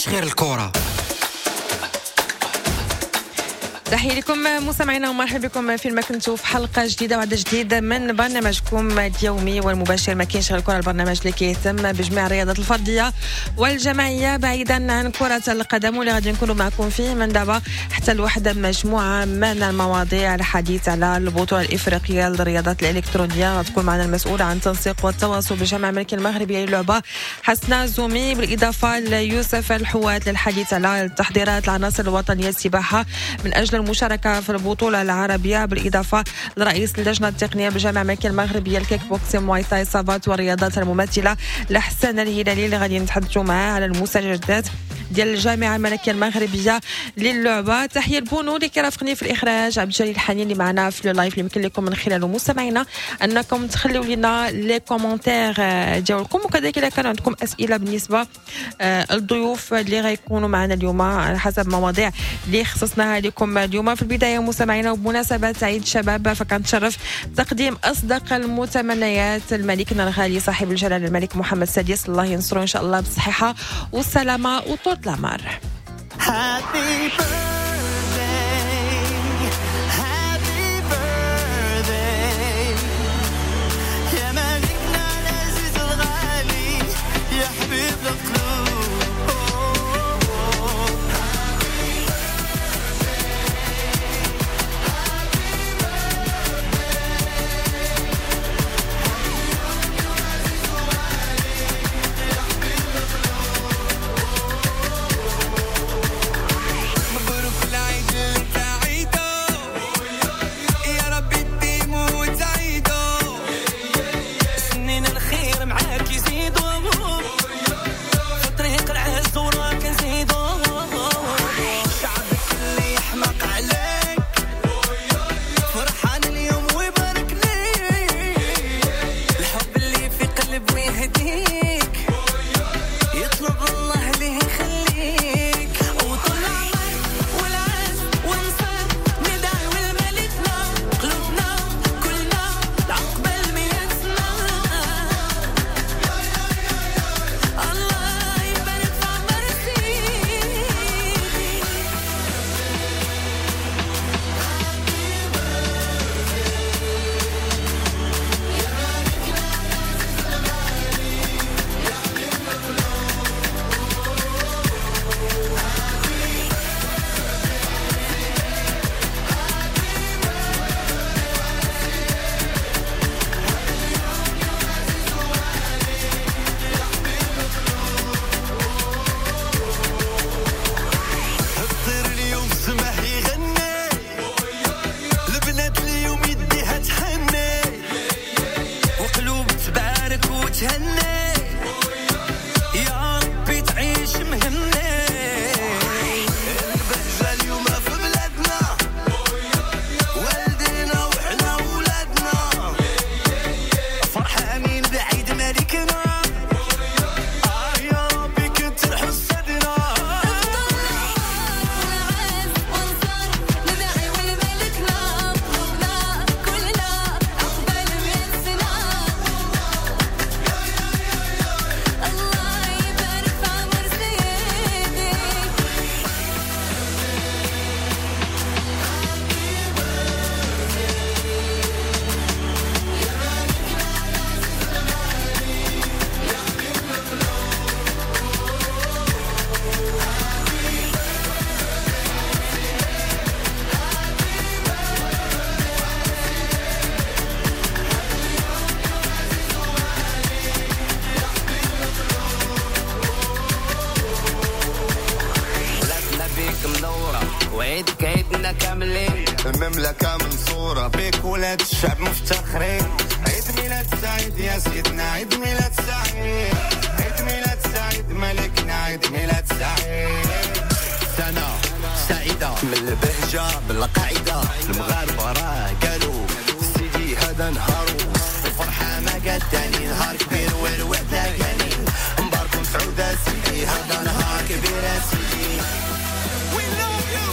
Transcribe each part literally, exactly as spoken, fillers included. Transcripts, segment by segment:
ماشي غير الكرة. تحية لكم مستمعينا ومرحبا بكم في المكنتو في حلقة جديدة وعدد جديد من برنامجكم اليومي والمباشر ما كاينش غير الكرة، البرنامج اللي كيهتم بجميع الرياضات الفردية والجماعية بعيدا عن كرة القدم، واللي غادي نكونوا معكم فيه من دابا حتى الوحدة مجموعة من المواضيع الحديث على البطولة الإفريقية للرياضات الإلكترونية. غتكون معنا المسؤولة عن التنسيق والتواصل بالجامعة الملكية المغربية للعبة حسناء زومي، بالإضافة ليوسف الحوات للحديث على التحضيرات العناصر الوطنية السباحة من أجل المشاركة في البطولة العربية، بالإضافة لرئيس اللجنة التقنية بالجامعة الملكية المغربية الكيك بوكسينغ مواي تاي صافات والرياضات المماثلة لحسن الهلالي، اللي غادي نتحدثوا معاه على المستجدات ديال الجامعة الملكية المغربية للعبة. تحية البونو اللي كيرافقني في الإخراج، عبد الجليل الحنين اللي معنا في اللايف اللي يمكن لكم من خلاله مستمعينا أنكم تخلوا لنا لي كومونتير ديالكم، وكذلك إذا كان عندكم أسئلة بالنسبة الضيوف اللي غيكونوا معنا اليوم على حسب مواضيع اللي خصصناها لكم اليوم. في البداية مستمعينا وبمناسبة عيد الشباب فكنتشرف تقديم أصدق المتمنيات لملكنا الغالي صاحب الجلالة الملك محمد السادس، الله ينصره إن شاء الله بالصحة والسلامة وطول العمر. Happy birthday, happy birthday يا ملكنا العزيز الغالي يا حبيب القلوب. المملكة منصورة بك ولاد الشعب مفتخرين. عيد ميلاد سعيد يا سيدنا، عيد ميلاد سعيد، عيد ميلاد سعيد ملكنا، عيد ميلاد سعيد. سنة سعيدة من البهجة بالقاعدة، المغاربة راه قالوا سيدي هذا نهارو، الفرحة ما قداني نهار كبير والوعدة قانين، مباركم سعودة سيدي هذا نهار كبير سيدي. We love you.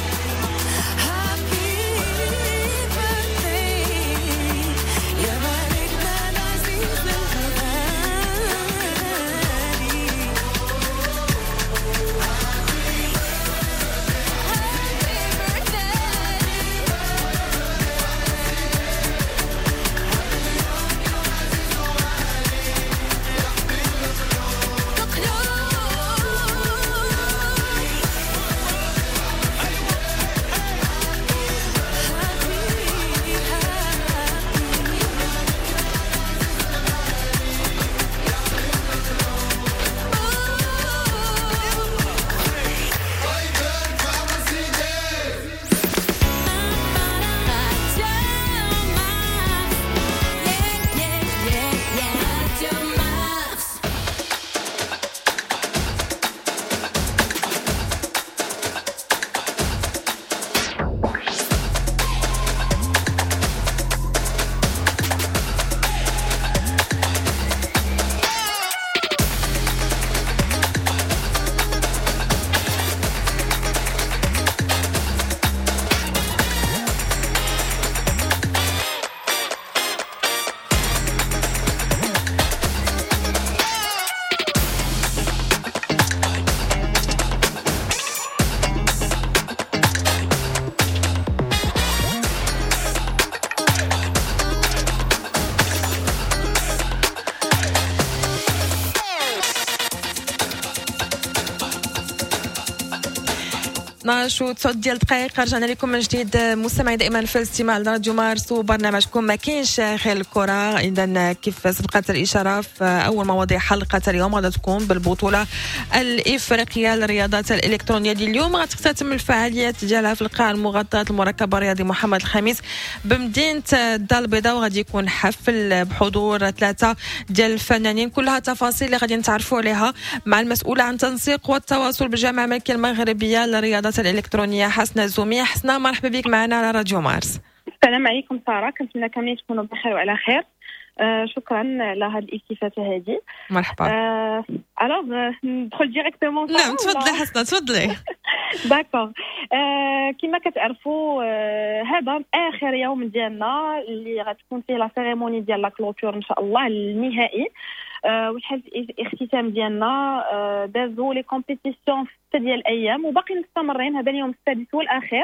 اثناش وتسعة ديال الدقائق رجعنا لكم من جديد مستمعين دائما في الاستماع لراديو مارس وبرنامجكم ما كاينش غير الكره. اذا كيف سبقت الاشاره في اول مواضيع حلقه اليوم غادا تكون بالبطوله الافريقيه للرياضات الالكترونيه ديال اليوم. غتختتم الفعاليات ديالها في القاعه المغطاه المركب الرياضي محمد الخامس بمدينه الدار البيضاء وغادي يكون حفل بحضور ثلاثه ديال الفنانين. كلها تفاصيل اللي غادي نتعرفوا عليها مع المسؤوله عن تنسيق والتواصل بالجامعه الملكيه المغربيه للرياضات الالكترونيه حسنه الزومي. حسنه مرحبا بك معنا على راديو مارس. السلام عليكم ساره، كنتمنى كاملين تكونوا بخير وعلى خير. آه شكرا لهذه الاستفاده هذه. مرحبا. آه الوغ ندخل ديريكتومون. نعم تفضلي حسنه تفضلي. داكوغ. آه كما كتعرفوا آه هذا اخر يوم ديالنا اللي غتكون فيه لا سيريموني ديال لا كلوتور ان شاء الله النهائي. آه والحفل الاختتام ديالنا آه دازو لي كومبيتيسيون ستة ديال الايام وباقي مستمرين. هذا اليوم السادس والاخير.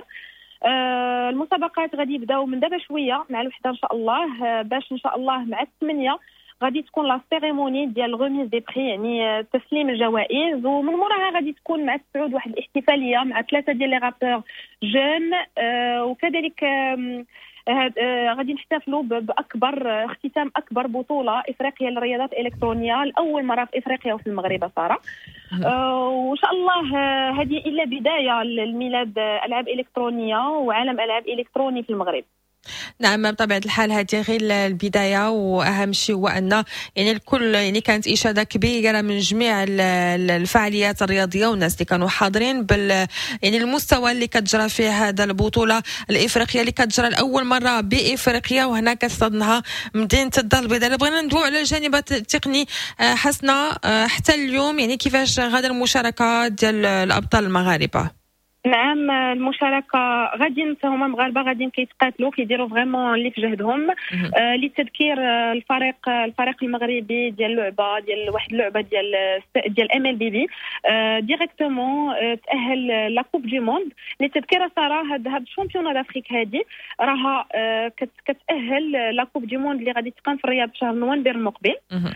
آه المسابقات غادي يبداو من دابا شويه مع الوحده ان شاء الله، آه باش ان شاء الله مع الثمانيه غادي تكون لا سيريموني ديال غوميز دي بري، يعني تسليم الجوائز، ومن موراها غادي تكون مع السعود واحد الاحتفاليه مع ثلاثه ديال لي رابور جون. آه وكذلك آه آه غادي نحتفلوا باكبر اختتام اكبر بطوله افريقيه للرياضات الالكترونيه لاول مره في افريقيا وفي المغرب صراحه. آه وان شاء الله هذه الا بدايه للميلاد العاب الكترونيه وعالم العاب الكتروني في المغرب. نعم بطبيعة الحال هذه غير البداية، وأهم شيء هو أن يعني الكل يعني كانت إشادة كبيرة من جميع الفعاليات الرياضية والناس اللي كانوا حاضرين بال يعني المستوى اللي كتجرى فيه هذا البطولة الإفريقية اللي كتجرى لأول مرة بإفريقيا وهنا كتصدنها مدينة الدار البيضاء. بغينا ندوي على الجانب التقني حسنا حتى اليوم، يعني كيفاش غادا المشاركة ديال الأبطال المغاربة؟ نعم المشاركه غادي هما مغاربه غادي كيتقاتلوا كيديروا فريمون اللي في جهدهم. آه لتذكير آه الفريق آه الفريق المغربي ديال اللعبه ديال واحد اللعبه ديال ديال ام ال بي بي آه ديريكتومون آه تاهل لا كوب دي موند. لتذكير صراحه هاد هاد الشامبيون دافريك هادي راها آه كتاهل لا كوب دي موند اللي غادي تقام في الرياض في شهر نوفمبر المقبل.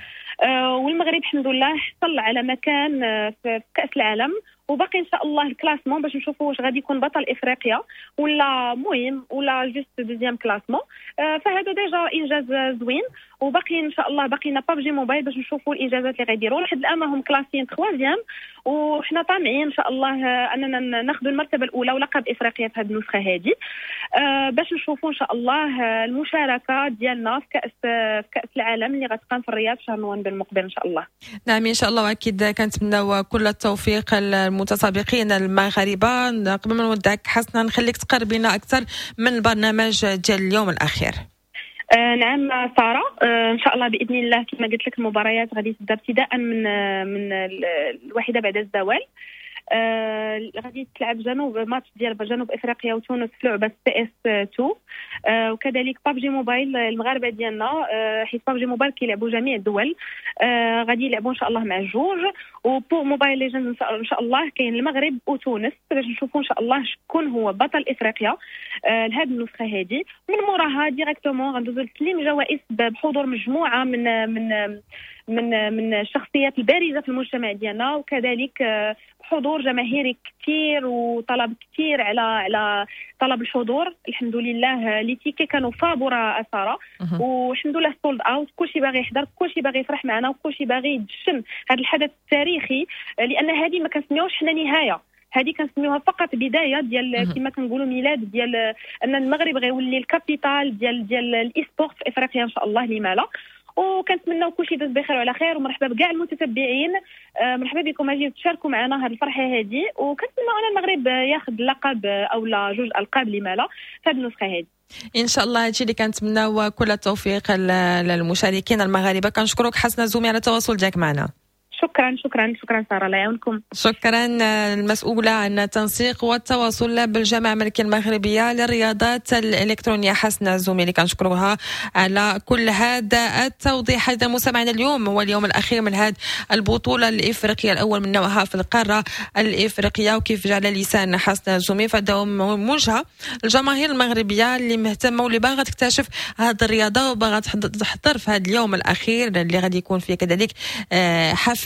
آه والمغرب الحمد لله حصل على مكان آه في كاس العالم، وباقي ان شاء الله الكلاسمون باش نشوفوا واش غادي يكون بطل افريقيا ولا مهم ولا جوست دوزيام كلاسمون. آه فهذا ديجا انجاز زوين، وباقي ان شاء الله باقينا بابجي موبايل باش نشوفوا الانجازات اللي غيديروا. لحد الان هم كلاسين ثلاثيام وحنا طامعين ان شاء الله اننا ناخذوا المرتبه الاولى ولقب افريقيا في هذه النسخه هذه. آه باش نشوفوا ان شاء الله المشاركه ديالنا في كاس في كاس العالم اللي غتقام في الرياض في شهر نوفمبر المقبل ان شاء الله. نعم ان شاء الله، واكيد كنتمناو كل التوفيق المتسابقين المغاربه. قبل ما نودعك حسنا نخليك تقربينا اكثر من البرنامج ديال اليوم الاخير. آه نعم ساره، آه ان شاء الله باذن الله كما قلت لك المباريات غادي تبدا ابتداء من من الواحده بعد الزوال. آه غادي تلعب جنوب ماتش ديال جنوب افريقيا وتونس في لعبه سي اس اثنين. آه وكذلك بابجي موبايل المغاربه ديالنا آه حيت بابجي موبايل كيلعبوا جميع الدول آه غادي يلعبوا ان شاء الله مع جوج. وبو موبايل ليجند ان شاء الله كاين المغرب وتونس باش نشوفوا ان شاء الله شكون هو بطل افريقيا آه لهذه النسخه هذه. من موراها ديريكتومون غندوزو لتسليم جوائز بحضور مجموعه من من من من الشخصيات البارزه في المجتمع ديالنا، وكذلك آه حضور جماهيري كثير وطلب كثير على على طلب الحضور. الحمد لله لي تيكي كانوا فابوره اثاره والحمد لله سولد اوت. كلشي باغي يحضر، كلشي باغي يفرح معنا، وكلشي باغي يدشن هذا الحدث التاريخي، لان هذه ما كنسميوش حنا نهايه، هذه كنسميوها فقط بدايه ديال كما كنقولوا ميلاد ديال ان المغرب غيولي الكابيتال ديال ديال الاي سبورت في افريقيا ان شاء الله. لما لا، وكنتمناو كلشي يدوز بخير وعلى خير. ومرحبا بكاع المتتبعين، آه مرحبا بكم اجيو تشاركوا معنا هذه الفرحه هذه، وكنتمنى ان المغرب ياخذ لقب او لا جوج القاب لما لا في هذه النسخه هذه ان شاء الله. هادشي اللي كنتمناو كل التوفيق للمشاركين المغاربه. كنشكرك حسنه الزومي على التواصل ديالك معنا. شكرا شكرا شكرا ساره، الله يعاونكم. شكرا المسؤولة عن التنسيق والتواصل بالجامعة الملكية المغربية للرياضات الإلكترونية حسنة الزومي اللي كنشكروها على كل هذا التوضيح. هذا مستمعنا اليوم هو اليوم الأخير من هذه البطولة الإفريقية الأول من نوعها في القارة الإفريقية، وكيف جعل لسان حسنة الزومي فهذا موجهة الجماهير المغربية اللي مهتمة واللي باغا تكتشف هذه الرياضة وباغا تحضر في هذا اليوم الأخير اللي غادي يكون فيه كذلك حفل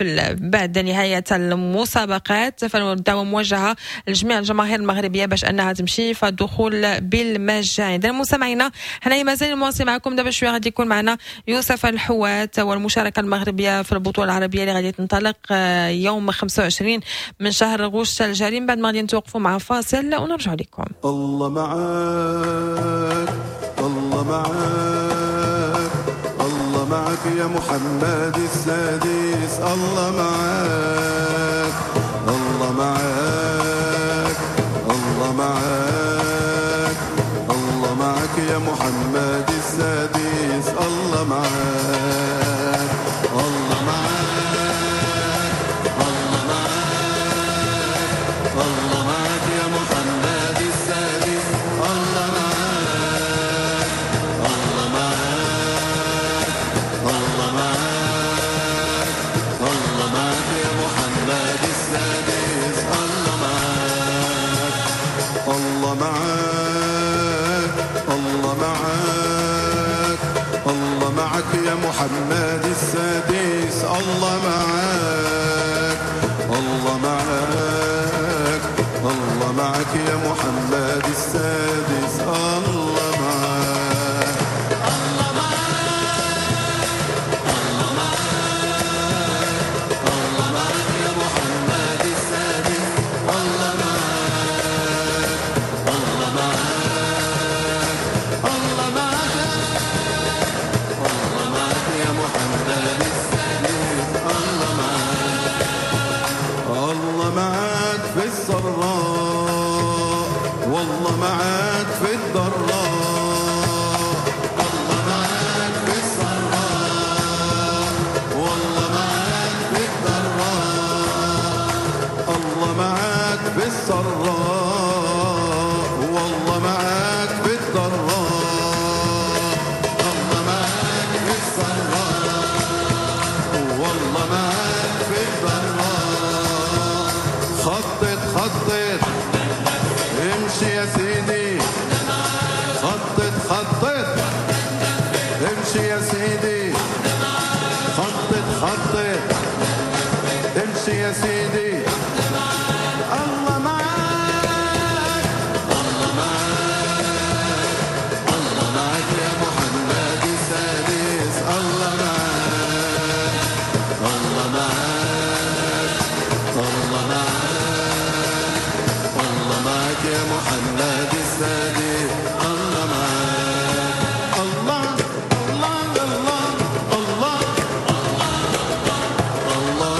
في بعد نهاية المسابقات. فالدعوة موجهة لجميع الجماهير المغربية باش أنها تمشي فالدخول بالمجان. إذا مستمعينا حنا مازال مواصلين معكم. دابا شوية غادي يكون معنا يوسف الحوات والمشاركة المغربية في البطولة العربية اللي غادي تنطلق يوم خمسة وعشرين من شهر غشت الجاري. بعد ما غادي نتوقفوا مع فاصل ونرجع لكم. الله معاك الله معاك الله معاك يا محمد السادس. الله معاك الله معاك الله معاك الله معاك يا محمد السادس. الله معاك الله معاك الله معاك الله معاك يا محمد السادس. الله معاك الله معاك الله معاك الله معاك يا محمد السادس. الله معاك الله معاك الله معاك الله معاك يا محمد السادس. الله معاك الله معاك الله معاك يا محمد السادس. الله معاك الله معاك الله معاك الله معاك يا محمد السادس. الله معاك الله معاك الله معاك الله معاك يا محمد السادس. الله معاك الله معاك في السراء والله معاك في الضراء. الله معاك في السراء والله معاك في الضراء. الله معاك في السراء والله معاك في الضراء. الله معاك في السراء والله معاك في الضراء. خطط خطط امشي يا سيدي. خطط خطط امشي يا سيدي. خطط خطط امشي يا سيدي. الله معاك الله معاك الله معاك يا محمد السادس. الله معاك الله معاك الله معاك الله معاك يا محمد السادس. الله معاك الله الله الله الله الله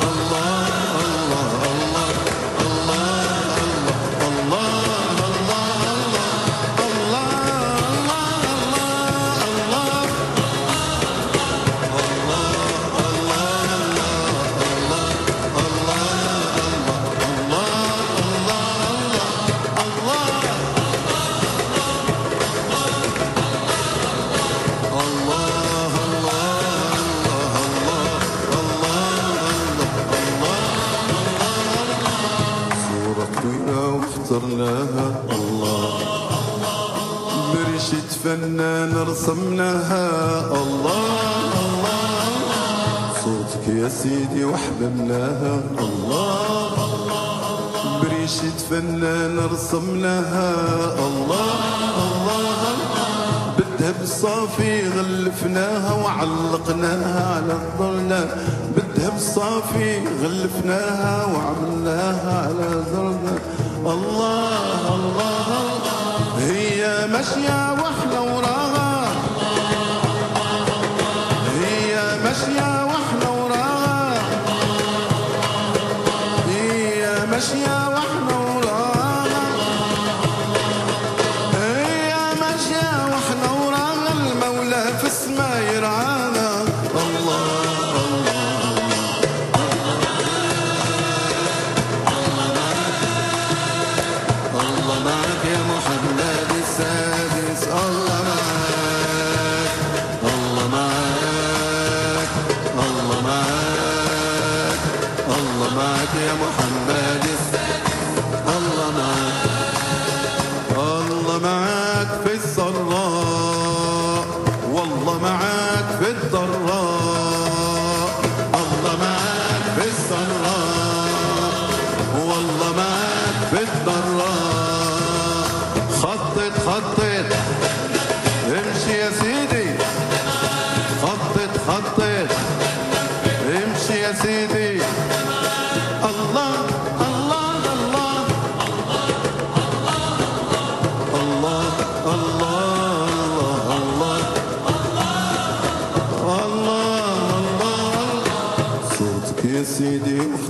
اخترناها. الله بريشة فنان رسمناها. الله الله صوتك يا سيدي وحببناها. الله بريشة فنان رسمناها. الله الله بالذهب الصافي غلفناها وعلقناها على الظلة. بالذهب الصافي غلفناها وعملناها على ظلة. الله الله هي ماشية واحنا وراها. هي ماشية واحنا وراها. هي ماشية واحنا وراها. هي ماشية واحنا وراها. المولى في السما يرعانا. الله معاك يا محمد السادس. الله معاك الله معاك الله معاك الله معاك يا محمد السادس. الله معاك الله معاك في السراء والله معاك في الضراء. الله معاك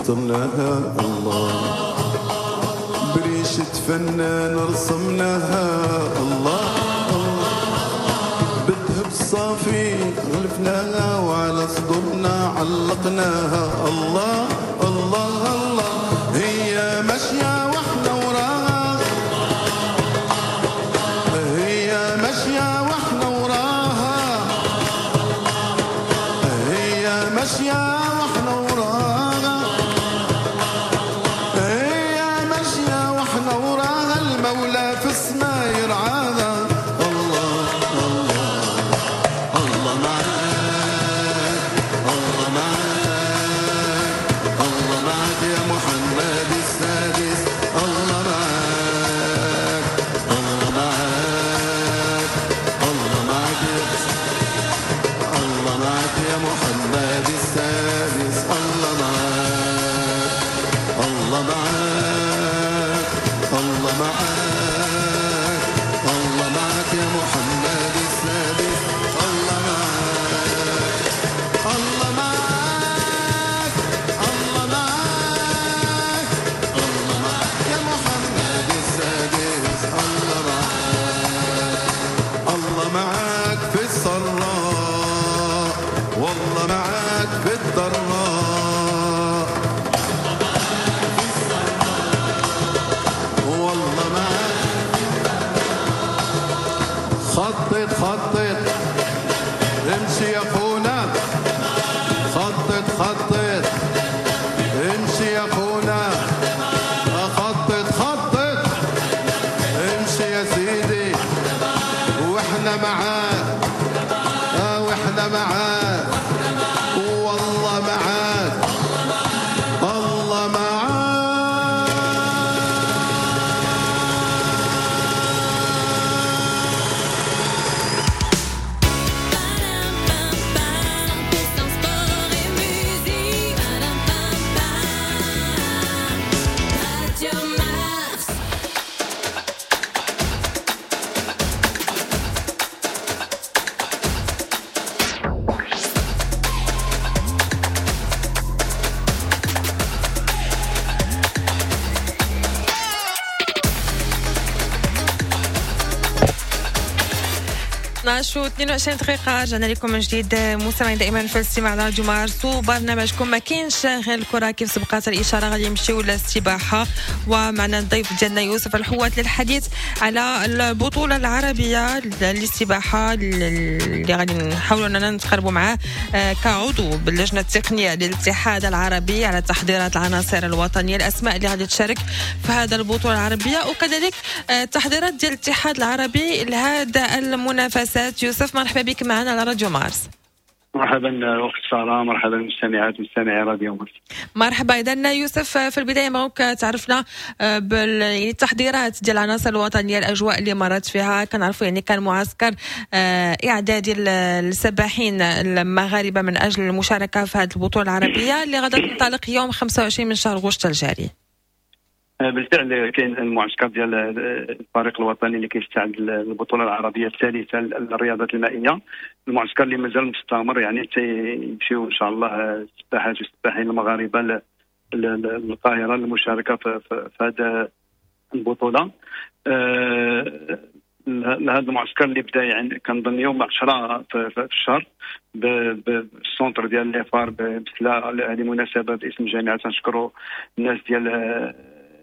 سطرناها الله، بريشة فنان رسمناها الله الله، بالذهب الصافي غلفناها وعلى صدورنا علقناها الله الله الله. هي ماشية واحنا وراها، هي ماشية واحنا وراها، هي ماشية واحنا وراها، هي ماشية واحنا وراها، المولى في السما يرعاها الله الله. الله معاك الله معاك الله معاك يا محمد السادس، الله معاك الله معاك الله معاك الله معاك يا محمد السادس، الله معاك الله معاك الله معاك الله معاك يا محمد السادس، الله معاك الله معاك الله معاك الله معاك يا محمد السادس، الله معاك الله معاك في السراء والله معاك في الضراء، والله معاك خطط خطط امشي يا اخونا، خطط خطط امشي يا اخونا، خطط خطط امشي يا سيدي، واحنا معاك اه واحنا معاك والله معاك الله معاك. Puissance, sport et musique. Radio Mars. اثناش واثنين وعشرين دقيقة رجعنا لكم من جديد مستمعين دائما في الاستماع على راديو مارس، وبرنامجكم ما كاينش غير الكرة كيف سبقات الإشارة غادي نمشيو للسباحة، ومعنا الضيف ديالنا يوسف الحوات للحديث على البطولة العربية للسباحة اللي غادي نحاولوا اننا نتقربوا معاه كعضو باللجنة التقنية للاتحاد العربي على تحضيرات العناصر الوطنية، الأسماء اللي غادي تشارك في هذا البطولة العربية، وكذلك التحضيرات ديال الاتحاد العربي لهذا المنافسات. يوسف مرحبا بك معنا على راديو مارس. مرحبا اخت ساره، مرحبا مستمعات مستمعي راديو مارس. مرحبا. اذا يوسف في البدايه ماك تعرفنا بال يعني التحضيرات ديال العناصر الوطنيه، الاجواء اللي مرت فيها، كنعرفوا يعني كان معسكر اعدادي للسباحين المغاربه من اجل المشاركه في هذه البطوله العربيه اللي غادي تنطلق يوم خمسة وعشرين من شهر غشت الجاري. بالفعل كاين المعسكر ديال الفريق الوطني اللي كيستعد للبطوله العربيه الثالثه للرياضات المائيه، المعسكر اللي مازال مستمر، يعني تيمشيو ان شاء الله السباحات والسباحين المغاربه للقاهره للمشاركه في, في, في هذه البطوله. لهذا المعسكر اللي بدا يعني كنظن يوم عشرة في, في الشهر بالسونتر ديال ليفار بسلا، هذه مناسبه باسم الجامعه تنشكروا الناس ديال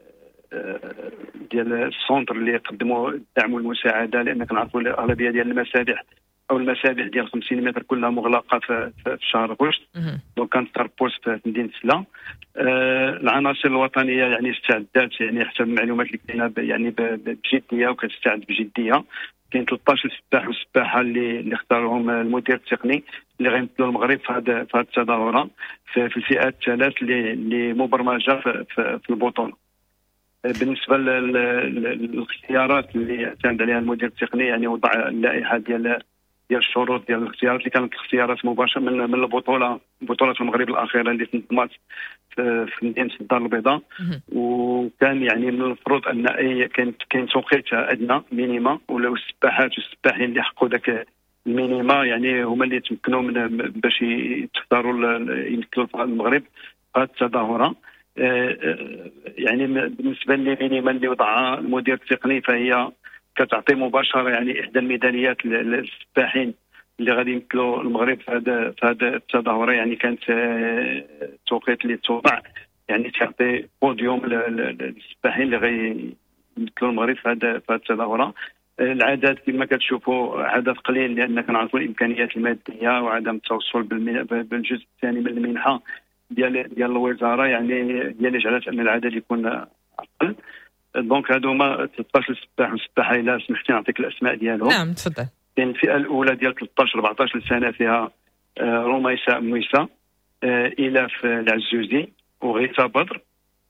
ديال السونتر اللي قدموا الدعم والمساعده، لان كنعرفوا الاغلبيه ديال المسابح او المسابح ديال خمسين متر كلها مغلقه في, في شهر غشت، دونك كانت تربوس في مدينه سلا. آه العناصر الوطنيه يعني استعدات يعني حسب المعلومات اللي كاينه يعني بجديه وكتستعد بجديه. كاين ثلاثة عشر سباح وسباحه اللي اللي اختارهم المدير التقني اللي غيمثلوا المغرب في هذا في هذه التظاهره في, في الفئات الثلاث اللي اللي مبرمجه في, في, في البطوله. بالنسبه للاختيارات اللي اعتمد عليها المدير التقني، يعني وضع اللائحه ديال ديال الشروط ديال الاختيارات اللي كانت الاختيارات مباشره من من البطوله بطوله المغرب الاخيره اللي تنظمت في مدينه الدار البيضاء، وكان يعني من المفروض ان اي كان كاين توقيت ادنى مينيما، ولو السباحات والسباحين اللي حققوا ذاك المينيما يعني هما اللي تمكنوا من باش يختاروا يمثلوا المغرب في هذه التظاهره. يعني بالنسبه للمينيمال اللي وضعها المدير التقني فهي كتعطي مباشره يعني احدى الميداليات للسباحين اللي غادي يمثلوا المغرب في هذا في هذا التظاهره. يعني كانت التوقيت اللي توضع يعني تعطي بوديوم للسباحين اللي غيمثلوا المغرب في هذا في هذه التظاهره. العدد كما كتشوفوا عدد قليل لان كنعرفوا الامكانيات الماديه وعدم التوصل بالجزء الثاني من المنحه ديال ديال الوزاره، يعني هي اللي جعلت ان العدد يكون اقل. دونك هادو هما ثلاثة عشر سباح وسباحه. الا سمحتي نعطيك الاسماء ديالهم. نعم تفضل. كاين الفئه الاولى ديال ثلاثة عشر أربعة عشر سنه فيها رميسه مويسه، الاف العزوزي وغيثه بدر.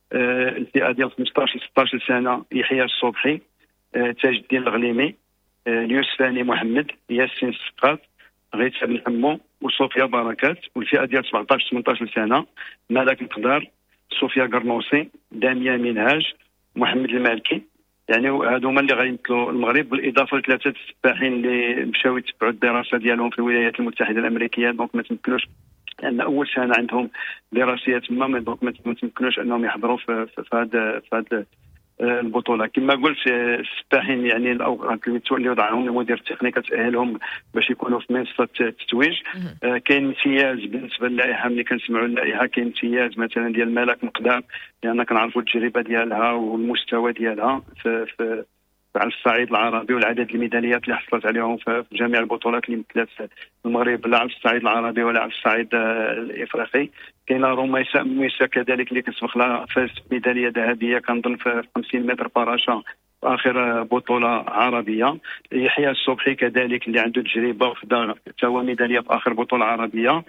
الفئه ديال خمسة عشر ستة عشر سنه يحيى الصبحي، تاج الدين الغليمي، اليوسفاني محمد، ياسين السقاط، غيثه بن حمو وصوفيا بركات. والفئه ديال سبعة عشر ثمانية عشر سنه ملك القدار، صوفيا قرنوسي، داميا منهاج، محمد المالكي. يعني هادو هما اللي غيمثلوا المغرب، بالاضافه لثلاثه السباحين اللي مشاو يتبعوا الدراسه ديالهم في الولايات المتحده الامريكيه. دونك ما تمكنوش لان اول سنه عندهم دراسيه تما، دونك ما تمكنوش انهم يحضروا في هذا في هذا البطوله. كما قلت السباحين يعني الاوقات اللي وضعهم المدير التقني كتاهلهم باش يكونوا في منصه التتويج. آه كاين امتياز بالنسبه للائحه، ملي كنسمعوا اللائحه كاين امتياز مثلا ديال ملك مقدار لان كنعرفوا التجربه ديالها والمستوى ديالها في, في على الصعيد العربي والعدد الميداليات اللي حصلت عليهم في جميع البطولات اللي مثلت المغرب، لا على الصعيد العربي ولا على الصعيد الافريقي. كاينه رميسه مويسه كذلك اللي كتسبق لها فاز ميداليه ذهبيه كنظن في خمسين متر باراشا في اخر بطوله عربيه. يحيى الصبحي كذلك اللي عنده تجربه وخدا حتى هو ميداليه في اخر بطوله عربيه.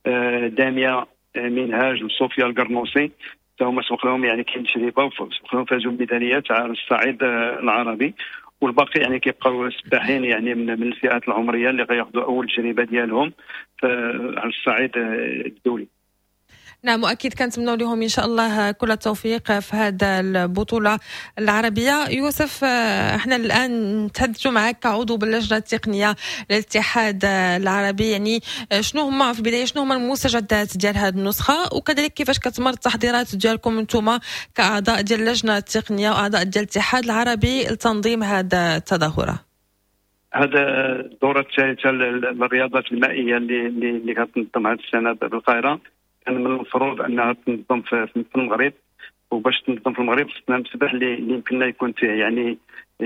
داميا منهاج وصوفيا القرنوسي هما سبق لهم يعني كاين تجربه وسبق لهم فازوا بميداليات على الصعيد العربي. والباقي يعني كيبقاو سباحين يعني من, من الفئات العمريه اللي غياخذوا اول تجربه ديالهم على الصعيد الدولي. نعم مؤكد كنتمنوا لهم ان شاء الله كل التوفيق في هذا البطوله العربيه. يوسف احنا الان نتحدثوا معك كعضو باللجنه التقنيه للاتحاد العربي، يعني شنو هما في البدايه شنو هما المستجدات ديال هذه النسخه وكذلك كيفاش كتمر التحضيرات ديالكم انتم كاعضاء ديال اللجنه التقنيه واعضاء ديال الاتحاد العربي لتنظيم هذا التظاهره؟ هذا الدوره الثالثه للرياضات المائيه اللي اللي كتنظم هذه السنه بالقاهره. كان من المفروض انها تنظم في المغرب، وباش تنظم في المغرب خصنا نسبح اللي يمكننا يكون فيه يعني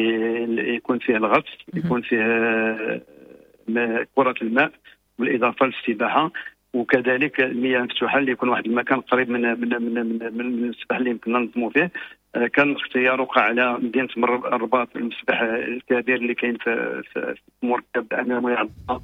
يكون فيه الغطس، يكون فيه كرة الماء بالاضافه للسباحه، وكذلك المياه المفتوحه اللي يكون واحد المكان قريب من من من من, من السباحه اللي يمكننا ننظموا فيه. كان الاختيار وقع على مدينه الرباط المسبح الكبير اللي كاين في في مركب امامي عبد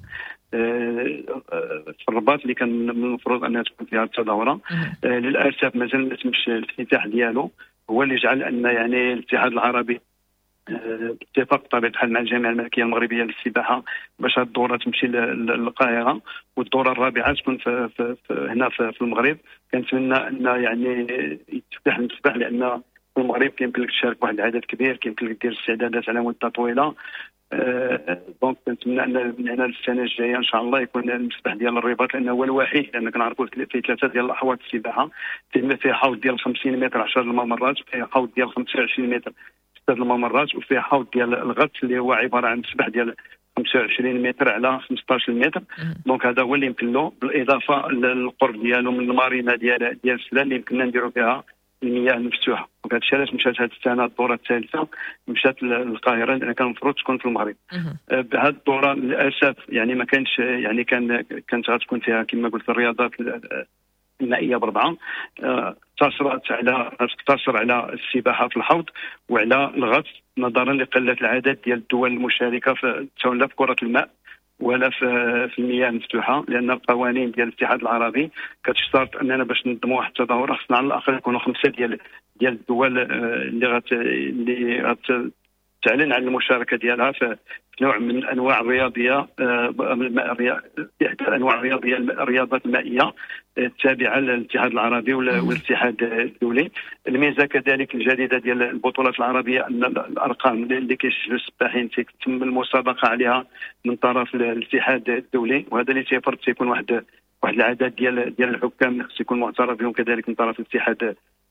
في الرباط اللي كان من المفروض انها تكون فيها التظاهره. آه للاسف مازال ما تمش الافتتاح ديالو، هو اللي جعل ان يعني الاتحاد العربي اتفق بطبيعه الحال مع الجامعه الملكيه المغربيه للسباحه باش هذه الدوره تمشي للقاهره، والدوره الرابعه تكون في, في, في هنا في, في المغرب. كنتمنى ان يعني يتفتح المسبح لان في المغرب كيمكن لك تشارك واحد العدد كبير، كيمكن لك دير استعدادات على مده طويله. أه دونك كنتمنى ان من هنا للسنه الجايه ان شاء الله يكون المسبح ديال الرباط، لانه هو الوحيد، لان كنعرفوا فيه ثلاثه ديال الاحواض السباحه، فيه حوض ديال خمسين متر عشرة الممرات، وفيه حوض ديال خمسة وعشرين متر ستة الممرات، وفيه حوض ديال الغطس اللي هو عباره عن مسبح ديال خمسة وعشرين متر على خمسطاش متر. دونك هذا هو اللي يمكن له، بالاضافه للقرب ديالو من المارينا ديال ديال سلا اللي يمكننا نديروا فيها المياه المفتوحه. وهذا الشيء علاش مشات هذه السنه الدوره الثالثه مشات للقاهره، لان كان المفروض تكون في المغرب. بهذه الدوره للاسف يعني ما كانش يعني كان كانت غتكون فيها كما قلت الرياضات المائيه بربعه، اقتصرت على تقتصر على السباحه في الحوض وعلى الغطس، نظرا لقله العدد ديال الدول المشاركه في سواء في كره الماء ولا في في المياه المفتوحه، لان القوانين ديال الاتحاد العربي كتشترط اننا باش ننظموا واحد التظاهره خصنا على الاقل يكونوا خمسه ديال ديال الدول اللي غت اللي غت تعلن عن المشاركه ديالها في نوع من انواع الرياضيه احدى انواع الرياضيه الرياضات المائيه التابعه للاتحاد العربي والاتحاد الدولي. الميزه كذلك الجديده ديال البطولات العربيه ان الارقام اللي كيسجلوا السباحين تم المسابقه عليها من طرف الاتحاد الدولي، وهذا اللي تيفرض تيكون واحد واحد العدد ديال ديال الحكام اللي خص يكون معترف بهم كذلك من طرف الاتحاد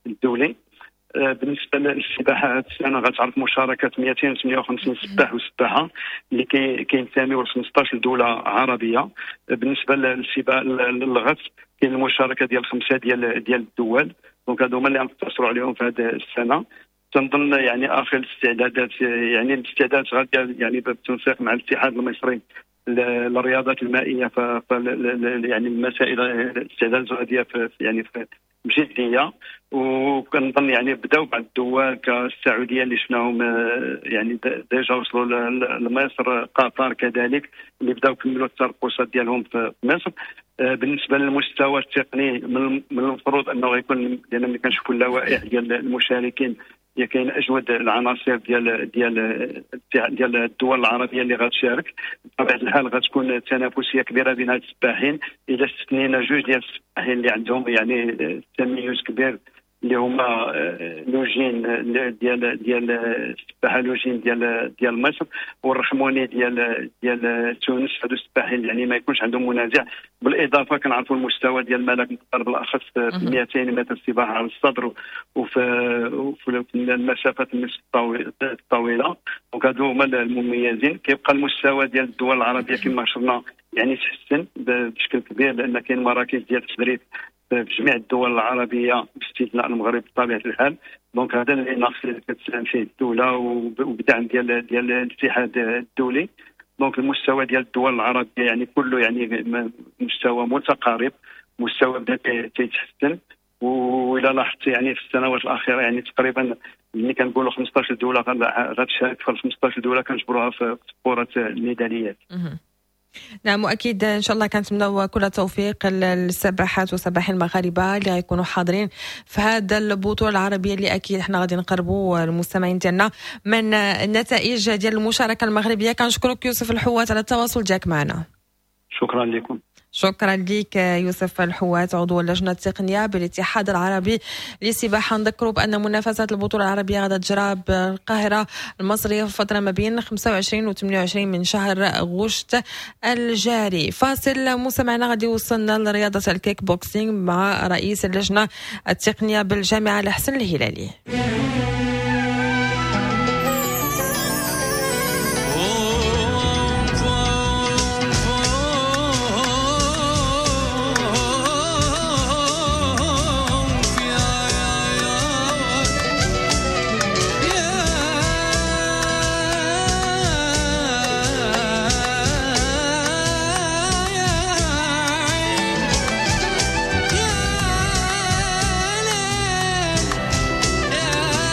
الدولي. بالنسبه للسباحه هذه السنه غتعرف مشاركه مئتين وثمانية وخمسين سباح وسباحه اللي كينتميو ل خمسطاش دوله عربيه. بالنسبه للسباق للغطس كاين المشاركه ديال خمسه ديال ديال الدول، دونك هادو هما اللي غنقتصروا عليهم في هذه السنه. تنظن يعني اخر الاستعدادات يعني الاستعدادات غادي يعني بالتنسيق مع الاتحاد المصري للرياضات المائيه ف يعني المسائل الاستعدادات غاديه يعني في بجديه. وكنظن يعني بداو بعض الدول كالسعوديه اللي شفناهم يعني ديجا وصلوا لمصر، قطر كذلك اللي بداو كملوا الترقصات ديالهم في مصر. بالنسبه للمستوى التقني من المفروض انه غيكون، لان ملي كنشوفوا اللوائح ديال المشاركين هي كاين اجود العناصر ديال ديال ديال الدول العربيه اللي غتشارك. بطبيعه الحال غتكون تنافسيه كبيره بين هاد السباحين، اذا استثنينا جوج ديال السباحين اللي عندهم يعني تميز كبير اللي هما لوجين ديال ديال السباحه لوجين ديال ديال مصر والرحموني ديال ديال تونس. هادو السباحين يعني ما يكونش عندهم منازع. بالاضافه كنعرفوا المستوى ديال ملك مختار بالاخص في مئتين متر سباحه على الصدر وفي وفي المسافات النصف الطويله. دونك هادو هما المميزين. كيبقى المستوى ديال الدول العربيه كما شفنا يعني تحسن بشكل كبير، لان كاين مراكز ديال التدريب في جميع الدول العربيه باستثناء المغرب بطبيعه الحال. دونك هذا اللي ناقص كتساهم فيه الدوله وبدعم ديال ديال الاتحاد الدولي. دونك المستوى ديال الدول العربيه يعني كله يعني مستوى متقارب، مستوى بدا تيتحسن. والى لاحظت يعني في السنوات الاخيره يعني تقريبا ملي كنقولوا خمسطاش دوله غتشارك، في خمسطاش دوله كنجبروها في بطوله الميداليات. نعم، واكيد ان شاء الله كنتمنوا كل التوفيق للسباحات والسباحين المغاربه اللي غيكونوا حاضرين في هذا البطوله العربيه اللي اكيد احنا غادي نقربوا المستمعين ديالنا من النتائج ديال المشاركه المغربيه. كنشكرك يوسف الحوات على التواصل ديالك معنا. شكرا لكم. شكرا لك يوسف الحوات، عضو اللجنة التقنية بالاتحاد العربي للسباحة. نذكروا بأن منافسات البطولة العربية غادة تجرى بالقاهرة المصرية في فترة ما بين خمسة وعشرين و ثمانية وعشرين من شهر غشت الجاري. فاصل مستمعنا، غادي وصلنا لرياضة الكيك بوكسينغ مع رئيس اللجنة التقنية بالجامعة الحسن الهلالي. Yeah.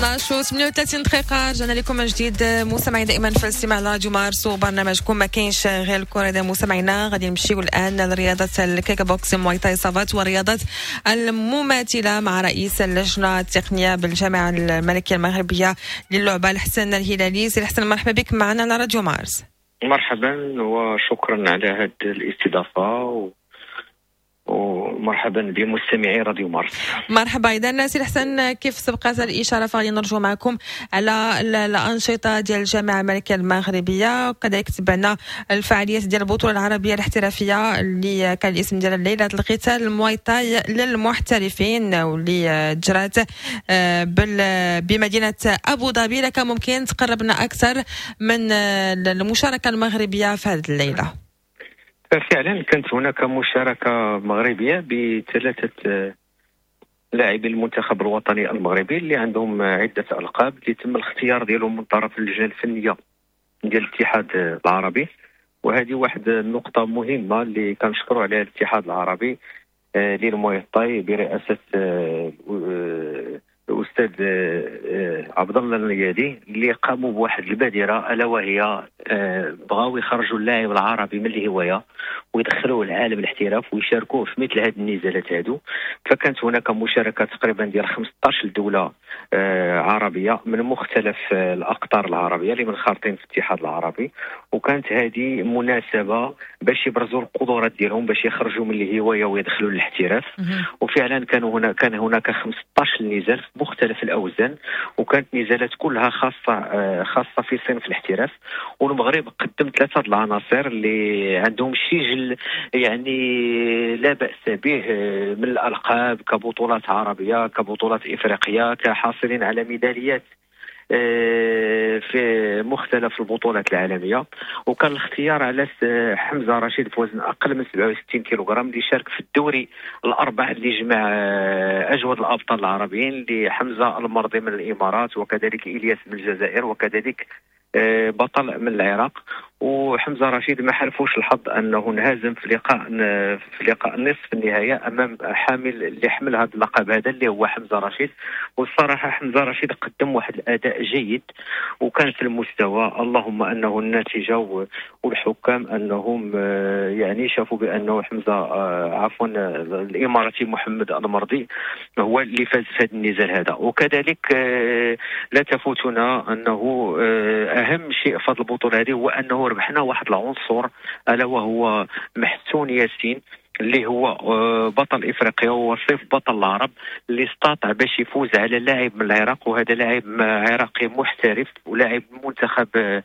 اثناش و ثمانية وثلاثين دقيقة رجعنا لكم من جديد مستمعين دائما في الاستماع على راديو مارس وبرنامجكم ما كاينش غير الكرة. إذا مستمعينا غادي نمشيو الآن لرياضة الكيك بوكس مواي تاي صافات ورياضة المماثلة مع رئيس اللجنة التقنية بالجامعة الملكية المغربية للعبة الحسن الهلالي. سي الحسن مرحبا بك معنا على راديو مارس. مرحبا وشكرا على هذه الاستضافة و... ومرحبا بمستمعي راديو مارس. مرحبا. اذا سي الحسن كيف سبقت الاشاره فغادي نرجعوا معكم على الانشطه ديال الجامعه الملكيه المغربيه وكذلك تبعنا الفعاليات ديال البطوله العربيه الاحترافيه اللي كان الاسم ديالها ليله القتال المواي تاي للمحترفين واللي جرات بمدينه ابو ظبي. لك ممكن تقربنا اكثر من المشاركه المغربيه في هذه الليله؟ فعلا كانت هناك مشاركة مغربية بثلاثة لاعبي المنتخب الوطني المغربي اللي عندهم عدة ألقاب اللي تم الاختيار ديالهم من طرف اللجنة الفنية ديال الاتحاد العربي. وهذه واحد النقطة مهمة اللي كنشكروا عليها الاتحاد العربي للمواي تاي برئاسة الأستاذ عبد الله النيادي اللي قاموا بواحد البادرة ألا وهي بغاو يخرجوا اللاعب العربي من الهواية ويدخلوه لعالم الاحتراف ويشاركوه في مثل هذه النزالات هادو. فكانت هناك مشاركة تقريبا ديال خمسطاش دولة عربية من مختلف الأقطار العربية اللي منخرطين في الاتحاد العربي. وكانت هذه مناسبة باش يبرزوا القدرات ديالهم باش يخرجوا من الهواية ويدخلوا للاحتراف. وفعلا كانوا هنا كان هناك خمسطاش نزال في مختلف الأوزان وكانت نزالات كلها خاصة خاصة في صنف الاحتراف. والمغرب قدم ثلاثة العناصر اللي عندهم شيء يعني لا بأس به من الألقاب كبطولات عربية كبطولات إفريقية كحاصلين على ميداليات في مختلف البطولات العالمية. وكان الاختيار على حمزة رشيد في وزن أقل من سبعة وستين كيلوغرام اللي شارك في الدوري الأربع اللي جمع أجود الأبطال العربيين اللي حمزة المرضي من الإمارات وكذلك إلياس من الجزائر وكذلك بطل من العراق. وحمزة رشيد ما حلفوش الحظ انه انهزم في لقاء في لقاء نصف النهايه امام حامل اللي حمل هذا اللقب هذا اللي هو حمزة رشيد. والصراحه حمزة رشيد قدم واحد الاداء جيد وكان في المستوى. اللهم انه النتيجه والحكام انهم يعني شافوا بانه حمزة عفوا الاماراتي محمد المرضي هو اللي فاز في هذا النزال هذا. وكذلك لا تفوتنا انه اهم شيء في هذه البطوله هذه هو انه ربحنا واحد العنصر الا وهو محسون ياسين اللي هو بطل افريقيا ووصيف بطل العرب اللي استطاع باش يفوز على لاعب من العراق. وهذا لاعب عراقي محترف ولاعب المنتخب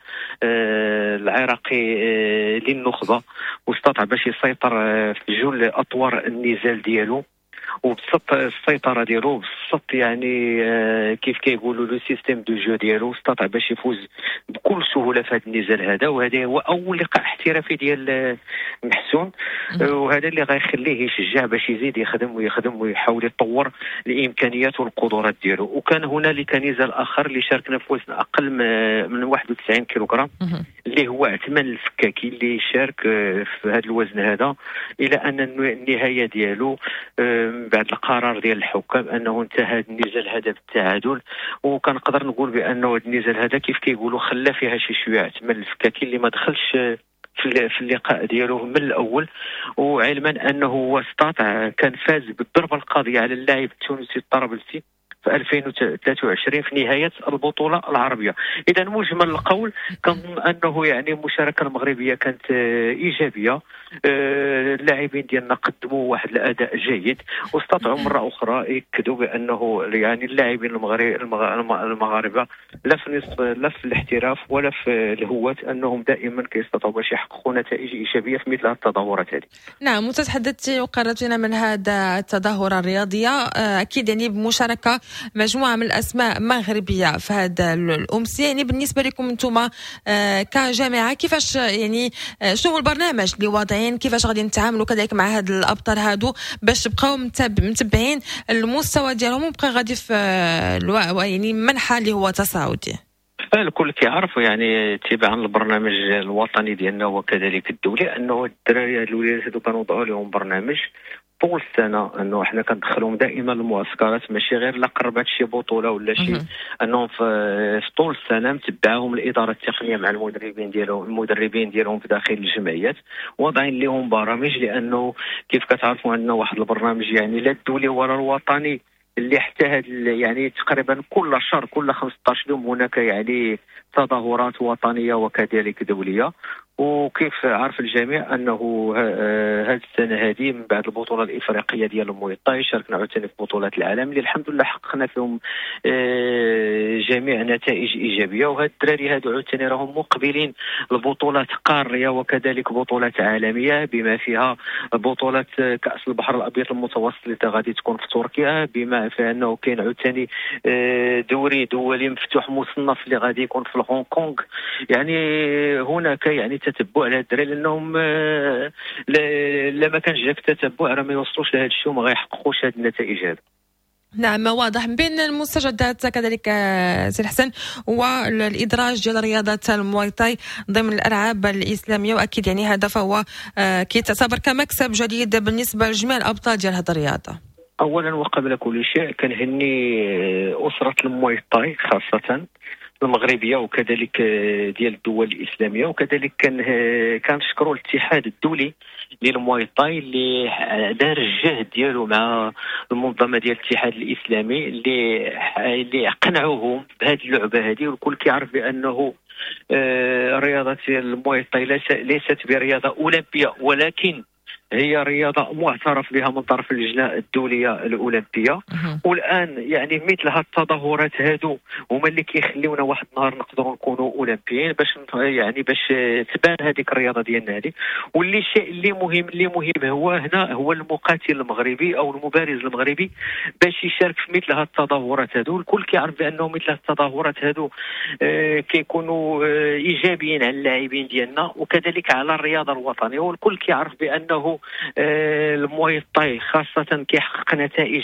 العراقي للنخبه واستطاع باش يسيطر في جل اطوار النزال ديالو وبسط السيطره ديالو بسط يعني كيف كيقولوا لو سيستيم دو جو ديالو استطاع باش يفوز بكل سهوله في هذا النزال هذا. وهذا هو اول لقاء احترافي ديال محسون وهذا اللي غيخليه يشجع باش يزيد يخدم ويخدم ويحاول يطور الامكانيات والقدرات ديالو. وكان هنالك نزال اخر اللي شاركنا في وزن اقل من واحد وتسعين كيلوغرام اللي هو عثمان الفكاكي اللي شارك في هذا الوزن هذا الى ان النهايه ديالو بعد القرار ديال الحكام انه انتهى النزال هذا بالتعادل. وكنقدر نقول بانه النزال هذا كيف كيقولوا خلى فيها شي شويه عثمان الفكاكي اللي ما دخلش في اللقاء ديالو من الاول. وعلما انه هو استطاع كان فاز بالضربه القاضيه على اللاعب التونسي الطرابلسي في ألفين وثلاثة وعشرين في نهاية البطولة العربية. إذا مجمل القول كان أنه يعني المشاركة المغربية كانت إيجابية. اللاعبين ديالنا قدموا واحد الأداء جيد واستطاعوا مرة أخرى يأكدوا بأنه يعني اللاعبين المغاربة لا في نصف لا في الاحتراف ولا في الهواة أنهم دائما كيستطيعوا باش يحققوا نتائج إيجابية في مثل التظاهرات هذه. نعم متحدثتي وقربتنا من هذا التظاهرة الرياضية أكيد يعني بمشاركة مجموعة من الأسماء مغربية في هذا الأمسية. يعني بالنسبة لكم أنتم كجامعة كيفاش يعني شنو هو البرنامج اللي واضعين كيفاش غادي نتعاملوا كذلك مع هاد الأبطال هادو باش تبقاو متبعين المستوى ديالهم وبقى غادي في يعني منحى اللي هو تصاعدي؟ الكل كيعرفوا يعني اتباعا للبرنامج الوطني ديالنا وكذلك الدولي انه الدراري هاد الوليدات هادو كنوضعوا لهم برنامج طول السنه، انه حنا كندخلوهم دائما للمعسكرات، ماشي غير لا قربت شي بطوله ولا شي، انهم في, في طول السنه متبعاهم الاداره التقنيه مع المدربين ديالهم المدربين ديالهم في داخل الجمعيات، وضعين لهم برامج، لانه كيف كتعرفوا عندنا واحد البرنامج يعني لا الدولي ولا الوطني اللي حتى هاد يعني تقريبا كل شهر كل خمسة عشر يوم هناك يعني تظاهرات وطنيه وكذلك دوليه. وكيف عارف الجميع انه هذه السنه هذه من بعد البطوله الافريقيه ديال المويطاي شاركنا عاوتاني في بطولات العالم اللي الحمد لله حققنا فيهم جميع نتائج ايجابيه، وهاد الدراري هادو عاوتاني راهم مقبلين لبطولات قاريه وكذلك بطولات عالميه، بما فيها بطوله كاس البحر الابيض المتوسط اللي غادي تكون في تركيا، بما فيها انه كاين عاوتاني دوري دولي مفتوح مصنف اللي غادي يكون في هونغ كونغ. يعني هناك يعني تتبع على الدراري لانهم لما كانش جاك تتبع راه ما يوصلوش لهذا الشيء وما غيحققوش هذه النتائج هذه. نعم واضح. بين المستجدات كذلك سي الحسن والادراج ديال رياضه المواي ضمن الالعاب الاسلاميه، واكيد يعني هذا فهو كيتعتبر كمكسب جديد بالنسبه لجميع الابطال ديال هذه الرياضه. اولا وقبل كل شيء كنهني اسره المواي خاصه المغربيه وكذلك ديال الدول الاسلاميه، وكذلك كان كنشكروا الاتحاد الدولي للمواي طاي اللي دار الجهد ديالو مع المنظمه ديال الاتحاد الاسلامي اللي اللي قنعوهم بهذه اللعبه هذه. والكل كيعرف بانه رياضه المواي طاي ليست برياضه اولمبيه، ولكن هي رياضة معترف بها من طرف اللجنة الدولية الأولمبية. والآن يعني مثل هاد التظاهرات هادو هما اللي كيخليونا واحد النهار نقدروا نكونوا أولمبيين، باش يعني باش تبان هذيك الرياضة ديالنا هذه. واللي الشيء اللي مهم اللي مهم هو هنا هو المقاتل المغربي أو المبارز المغربي باش يشارك في مثل هاد التظاهرات هادو. الكل كيعرف بأنه مثل هاد التظاهرات هادو آه كيكونوا آه إيجابيين على اللاعبين ديالنا وكذلك على الرياضة الوطنية. والكل كيعرف بأنه آه المواي طاي خاصة كيحقق نتائج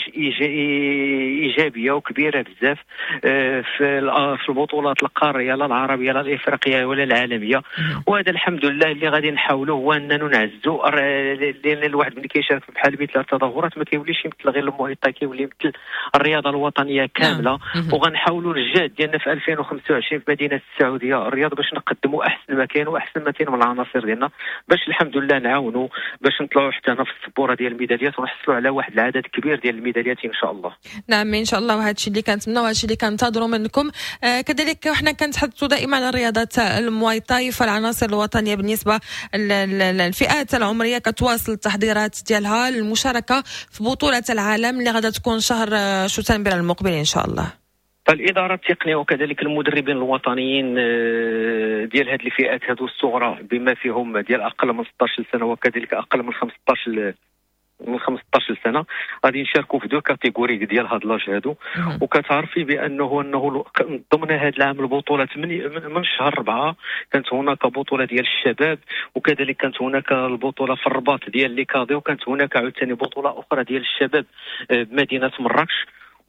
إيجابية وكبيرة بزاف آه في في البطولات القارية لا العربية لا الإفريقية ولا العالمية. وهذا الحمد لله اللي غادي نحاولوا هو أننا نعزوا، لأن الواحد ملي كيشارك في بحال مثل التظاهرات ما كيوليش يمثل غير المواي طاي، كيولي يمثل الرياضة الوطنية كاملة. وغنحاولوا الجهد ديالنا في ألفين وخمسة وعشرين في مدينة السعودية الرياض باش نقدموا أحسن ما كاين وأحسن ما كاين من العناصر ديالنا، باش الحمد لله نعاونوا باش نطلعوا حتى هنا في السبوره ديال الميداليات ونحصلوا على واحد العدد كبير ديال الميداليات ان شاء الله. نعم ان شاء الله، وهذا الشيء اللي كنتمناو وهذا الشيء اللي كننتظروا منكم. آه كذلك وحنا كنتحدثوا دائما على رياضه المواي طاي، فالعناصر الوطنيه بالنسبه للفئات العمريه كتواصل التحضيرات ديالها للمشاركه في بطوله العالم اللي غادا تكون شهر شتنبر المقبل ان شاء الله. فالإدارة التقنية وكذلك المدربين الوطنيين ديال هذه الفئات هذو الصغرى بما فيهم ديال أقل من ستة عشر سنة وكذلك أقل من خمسة عشر من خمسة عشر سنة غادي نشاركوا في دو كاتيجوري ديال هاد لاج هادو. وكتعرفي بانه انه ضمن هذا العام البطولات من من شهر أربعة كانت هناك بطوله ديال الشباب، وكذلك كانت هناك البطوله في الرباط ديال ليكادي، وكانت هناك عاوتاني بطوله اخرى ديال الشباب بمدينه مراكش.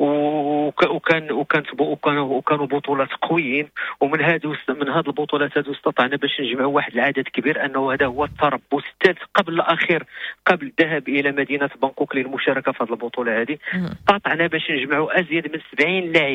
وكان وكانت وكانوا وكانوا بطولات قويين. ومن هذه من هذه البطولات هذو استطعنا باش نجمعوا واحد العدد كبير، انه هذا هو التربص الثالث قبل الاخير قبل الذهاب الى مدينه بانكوك للمشاركه في هذه البطوله هذه. استطعنا باش نجمعوا ازيد من سبعين لاعب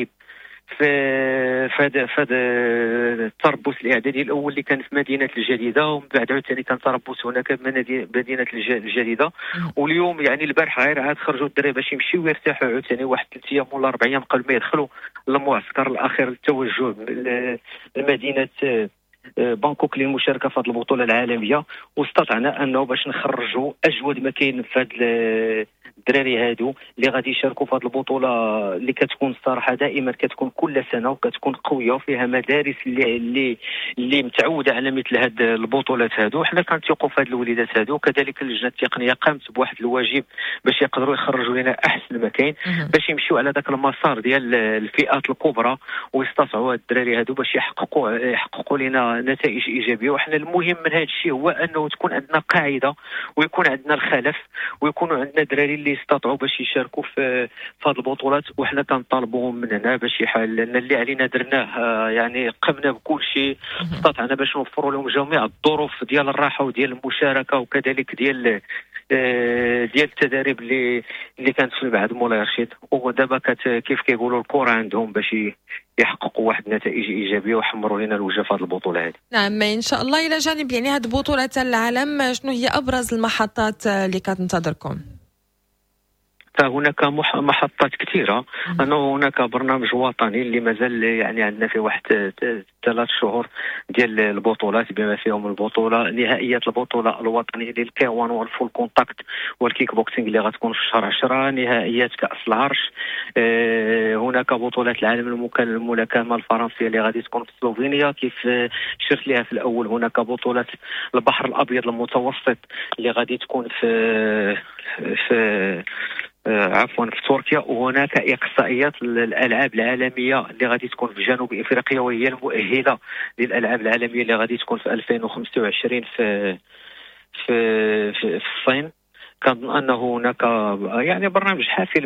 في فهذا فهذا التربص الاعدادي الاول اللي كان في مدينه الجديده، ومن بعد عاوتاني كان تربص هناك في مدينه الجديده. واليوم يعني البارح غير عاد خرجوا الدراري باش يمشيو يرتاحوا عاوتاني واحد ثلاث ايام ولا اربع ايام قبل ما يدخلوا للمعسكر الاخير للتوجه لمدينه بانكوك للمشاركه في هذه البطوله العالميه. واستطعنا انه باش نخرجوا اجود ما كاين في هذا الدراري هادو اللي غادي يشاركوا في هذه البطوله اللي كتكون الصراحه دائما كتكون كل سنه وكتكون قويه وفيها مدارس اللي اللي اللي متعوده على مثل هذه البطولات هادو. حنا كنثقوا في هذه الوليدات هادو، وكذلك اللجنه التقنيه قامت بواحد الواجب باش يقدروا يخرجوا لنا احسن ما كاين باش يمشيو على ذاك المسار ديال الفئات الكبرى ويستطيعوا الدراري هادو باش يحققوا يحققوا لنا نتائج ايجابيه. وحنا المهم من هذا الشيء هو انه تكون عندنا قاعده ويكون عندنا الخلف ويكونوا عندنا دراري اللي اللي استطاعوا باش يشاركوا في في هذه البطولات، وحنا كنطالبوهم من هنا باش يحاول، لان اللي علينا درناه، يعني قمنا بكل شيء استطعنا باش نوفروا لهم جميع الظروف ديال الراحه وديال المشاركه، وكذلك ديال ديال التدريب اللي اللي كانت في بعد مولاي رشيد. ودابا كيف كيقولوا الكره عندهم باش يحققوا واحد النتائج ايجابيه ويحمروا لنا الوجه في هذه البطوله هذه. نعم ان شاء الله. الى جانب يعني هذه بطوله العالم، شنو هي ابرز المحطات اللي كتنتظركم؟ فهناك محطات كثيرة. أنه هناك برنامج وطني اللي مازال يعني عندنا في واحد ثلاث شهور ديال البطولات، بما فيهم البطولة نهائيات البطولة الوطنية للكي وان والفول كونتاكت والكيك بوكسينغ اللي غتكون في شهر عشرة، نهائيات كأس العرش. آه هناك بطولات العالم الملاكمة الفرنسية اللي غادي تكون في سلوفينيا كيف شرت لها في الأول. هناك بطولة البحر الأبيض المتوسط اللي غادي تكون في في آه عفوا في تركيا. وهناك إقصائيات الألعاب العالمية اللي غادي تكون في جنوب إفريقيا، وهي المؤهلة للألعاب العالمية اللي غادي تكون في ألفين وخمسة وعشرين في في في, في الصين. كان أنه هناك يعني برنامج حافل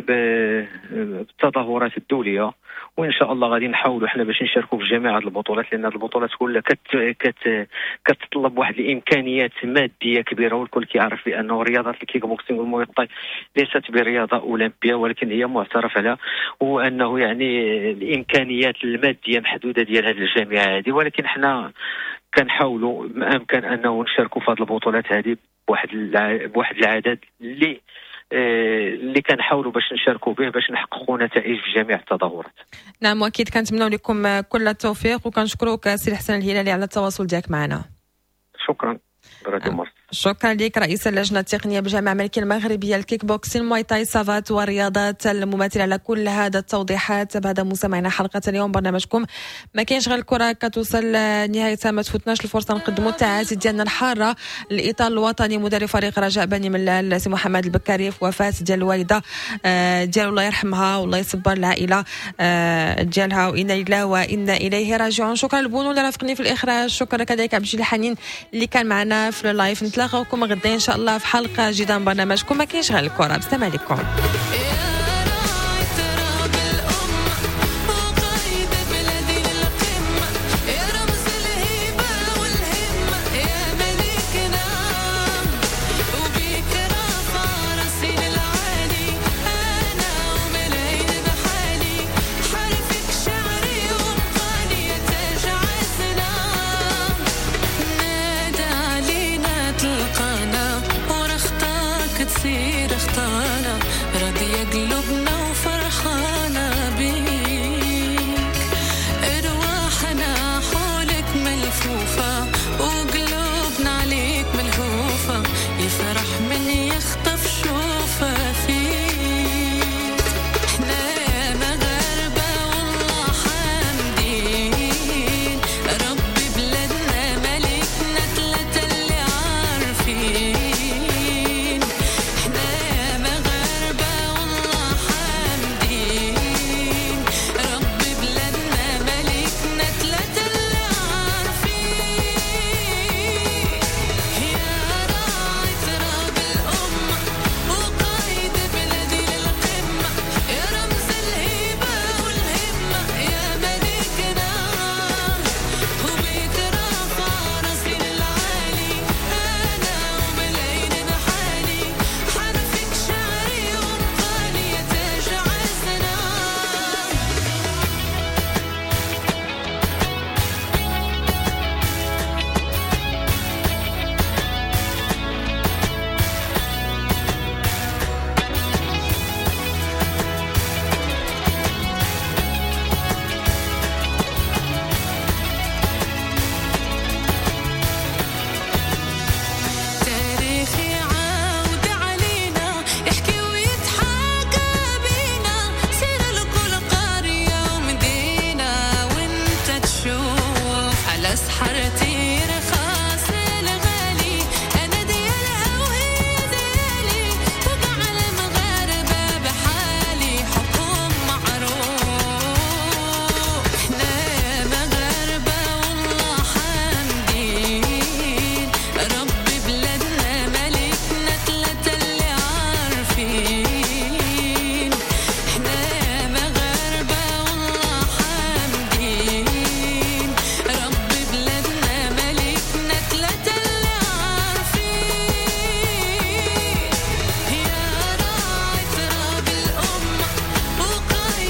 بالتظاهرات الدولية، وإن شاء الله غادي نحاولوا احنا باش نشاركوا في جميع هذه البطولات، لأن هذه البطولات كلها كت كت كتطلب واحد الإمكانيات مادية كبيرة. والكل كيعرف بأنه رياضة الكيك بوكسينغ والمواي تاي ليست برياضة أولمبية، ولكن هي معترف عليها، وأنه يعني الإمكانيات المادية محدودة ديال هذه الجامعة هذه. ولكن احنا كنحاولوا ما أمكن أنه نشاركوا في هذه البطولات هذه بواحد بواحد العدد اللي اللي كنحاولوا باش نشاركوا به باش نحققوا نتائج في جميع التظاهرات. نعم واكيد كنتمنوا لكم كل التوفيق، وكنشكروك سي حسن الهلالي على التواصل ديالك معنا. شكرا. شكرا لك رئيس اللجنة التقنية بجامعة الملكية المغربية الكيك بوكسين مواي تاي سافات والرياضات المماثلة على كل هذا التوضيحات. بهذا مستمعينا حلقة اليوم برنامجكم ما كاينش غير الكرة كتوصل نهايتها، ما تفوتناش الفرصة نقدموا التعازي ديالنا الحارة للإطار الوطني مدرب فريق رجاء بني ملال سي محمد البكاري في وفاة ديال الوالدة ديالو الله يرحمها والله يصبر العائلة ديالها، وإنا لله وإنا إليه راجعون. شكرا لبونو اللي رافقني في الإخراج، شكرا كذلك عبد الجليل حنين اللي كان معنا في اللايف. نتلاقاوكم غدا ان شاء الله في حلقه جديده من برنامجكم ما كاينش غير الكره. بسلام عليكم.